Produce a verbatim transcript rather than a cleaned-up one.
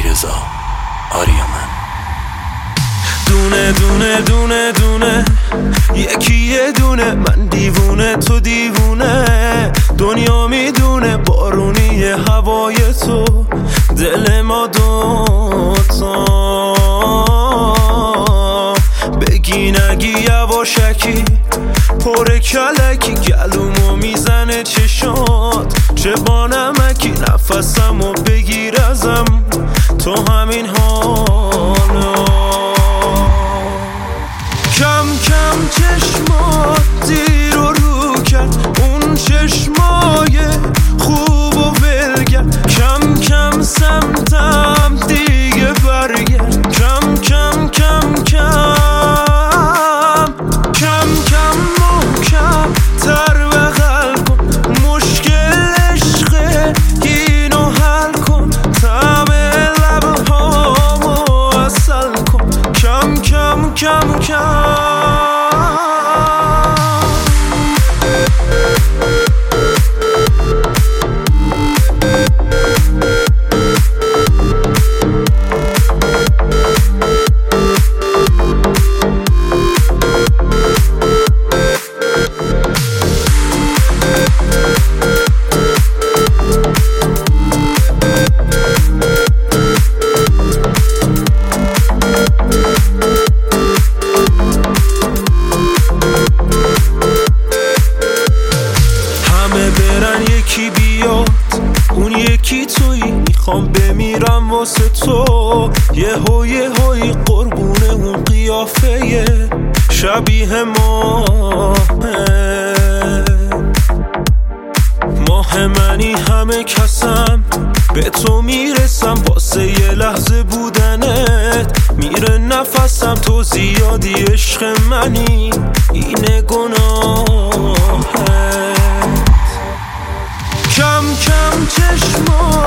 رضا آریامن. دونه دونه دونه دونه یکی یه دونه، من دیوونه تو دیوونه، دنیا میدونه بارونی هوای تو، دل ما دوتا بگی نگی یواشکی، پر کلکی گلومو میزنه چشات، چه با نمکی نفسمو بگیر ازم تو همین حالا. کم کم چشمات دیر و رو کرد، اون چشمای خوب و ولگرد، کم کم سمتم دیگه برگرد، کم کم کم کم کم کم محکم تر بغل کن، مشکل عشقه اینو حل کن، طعم لبهامو عسل کن، کم کم کم کم. یکی بیاد اون یکی تویی، میخوام بمیرم واسه تو، یه هو یه هوی قربون اون قیافه شبیه ماهه، ماه منی همه کسم به تو میرسم، واسه یه لحظه بودنت میره نفسم، تو زیادی عشق منی اینه گناهه. کم کم چشمات